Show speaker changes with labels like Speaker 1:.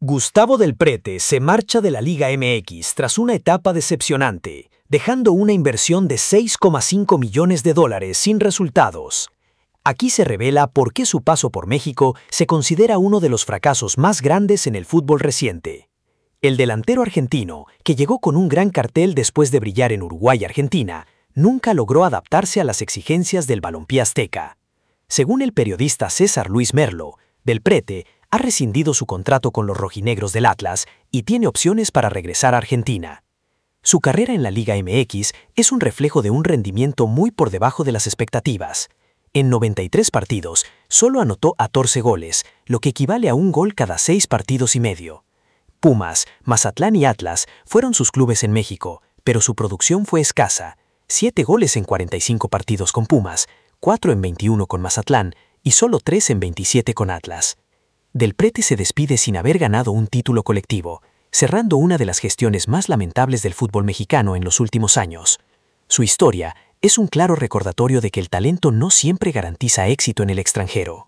Speaker 1: Gustavo Del Prete se marcha de la Liga MX tras una etapa decepcionante, dejando una inversión de $6,5 millones sin resultados. Aquí se revela por qué su paso por México se considera uno de los fracasos más grandes en el fútbol reciente. El delantero argentino, que llegó con un gran cartel después de brillar en Uruguay y Argentina, nunca logró adaptarse a las exigencias del balompié azteca. Según el periodista César Luis Merlo, Del Prete ha rescindido su contrato con los rojinegros del Atlas y tiene opciones para regresar a Argentina. Su carrera en la Liga MX es un reflejo de un rendimiento muy por debajo de las expectativas. En 93 partidos, solo anotó 14 goles, lo que equivale a un gol cada 6 partidos y medio. Pumas, Mazatlán y Atlas fueron sus clubes en México, pero su producción fue escasa: 7 goles en 45 partidos con Pumas, 4 en 21 con Mazatlán y solo 3 en 27 con Atlas. Del Prete se despide sin haber ganado un título colectivo, cerrando una de las gestiones más lamentables del fútbol mexicano en los últimos años. Su historia es un claro recordatorio de que el talento no siempre garantiza éxito en el extranjero.